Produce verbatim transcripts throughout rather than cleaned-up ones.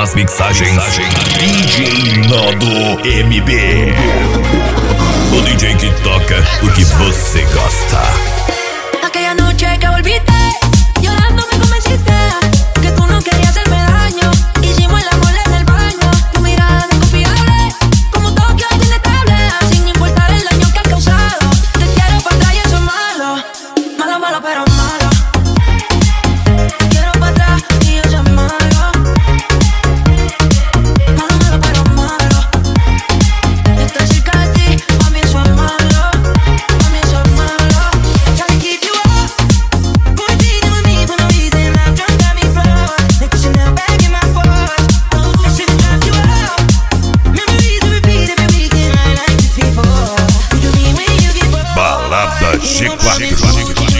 nas mixagens D J Nando M B. O D J que toca o que você gosta. Aquella noche que volviste, llorando me convenciste que tú no querías hacerme daño. Hicimos el amor en el baño, tu mirada desconfiable, como Tokio es inestable, sin importar el daño que has causado. Te quiero para atrás y eso es malo, malo, malo, pero malo. Te quiero para atrás y eso es malo, malo, malo, pero malo. Estar cerca de ti, para mí eso es malo, para mí eso es malo. Try to keep you up, boy, cheating with me for no reason. I'm drunk, got me flawed, like pushing that back in my force. I should've dropped you out. Memories are repeat every weekend, right like this before. You do me when you get bored. Balada G quatro.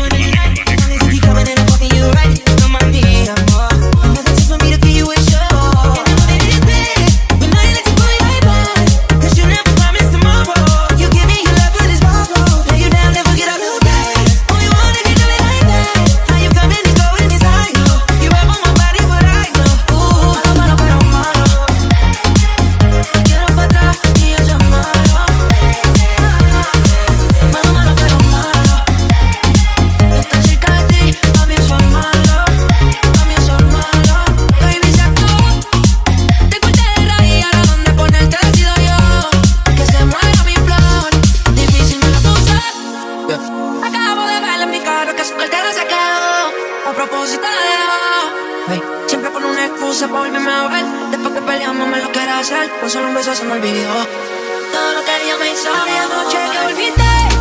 Siempre pone una excusa para volverme a ver. Después que peleamos me lo quiere hacer, con solo un beso se me olvidó todo lo que ella me hizo. Aquella noche que volviste,